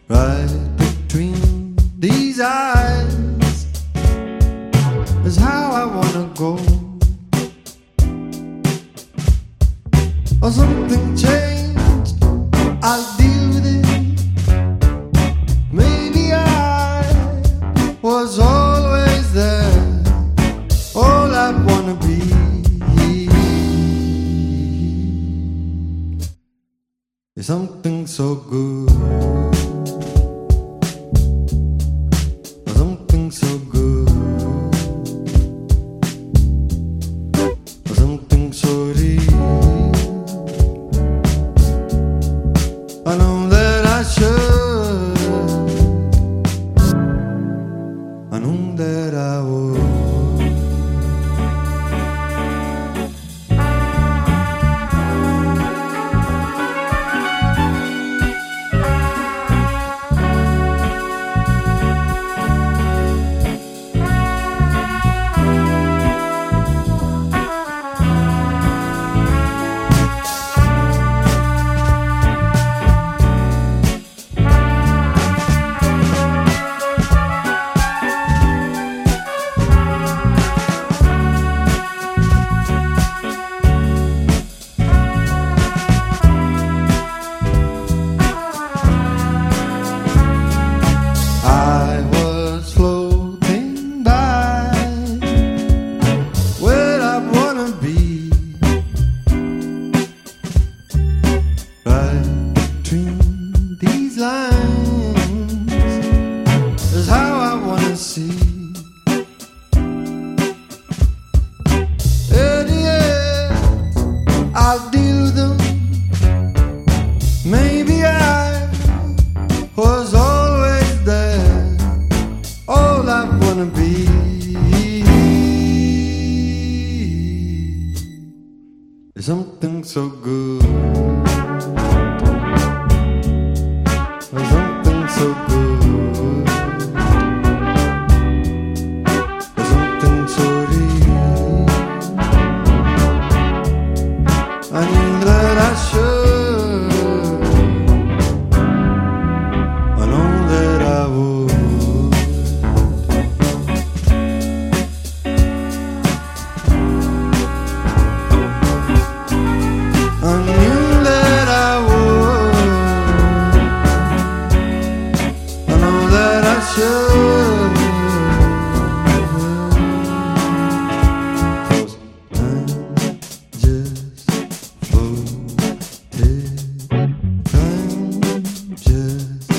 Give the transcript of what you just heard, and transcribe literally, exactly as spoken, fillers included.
Right between these eyes is how I wanna go. Or something changed, I'll deal with it. Maybe I was always there, all I wanna be. Is something so good, something so good, something so real. I know that I should, I know that I would. I'll deal with them. Maybe I was always there, all I wanna be. Is something so good, something so good, something so real. I knew that I should, I know that I would. I knew that I would, I know that I should. 'Cause time just floated, time just